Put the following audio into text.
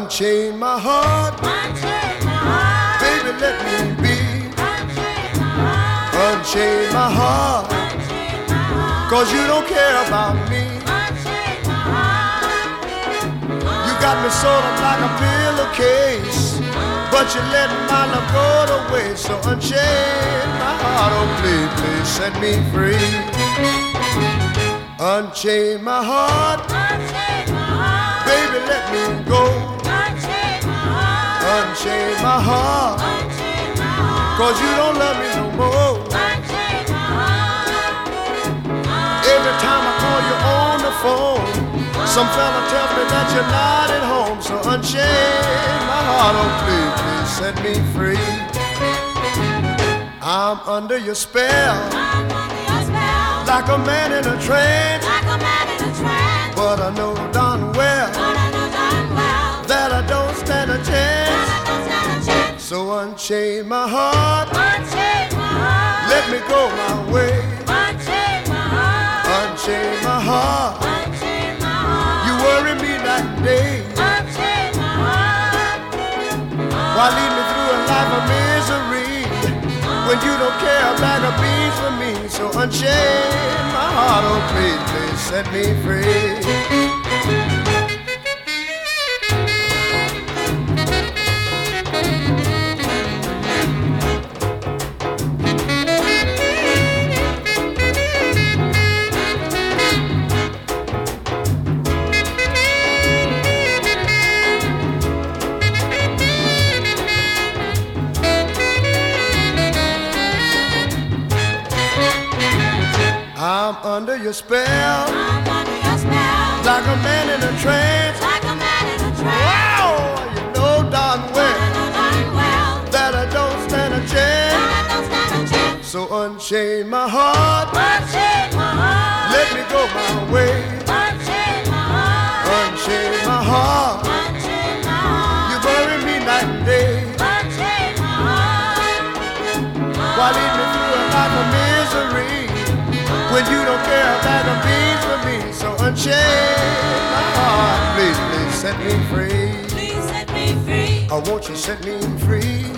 Unchain my heart, baby, let me be. Unchain my heart, 'cause you don't care about me. You got me sort of like a pillowcase, but you let my love go to waste. So unchain my heart, oh please, please set me free. Unchain my heart, baby, let me go. Unchain my heart, 'cause you don't love me no more. Every time I call you on the phone, some fella tells me that you're not at home. So unchain my heart, oh please, please set me free. I'm under your spell, like a man in a trance. But I know darn well that I don't stand a chance. So unchain my heart, let me go my way. Unchain my heart, you worry me night and day. Why lead me through a life of misery when you don't care a bag of beans for me? So unchain my heart, oh please, please set me free. I'm under your spell, like a man in a trance. Wow, you know darn well that I don't stand a chance. So unchain my heart, let me go my way. Unchain my heart, you bury me night and day. Why lead me through a life of misery when you don't care a bag of beans for me? So unchain my heart, please, please set me free. Please set me free. Oh, won't you set me free?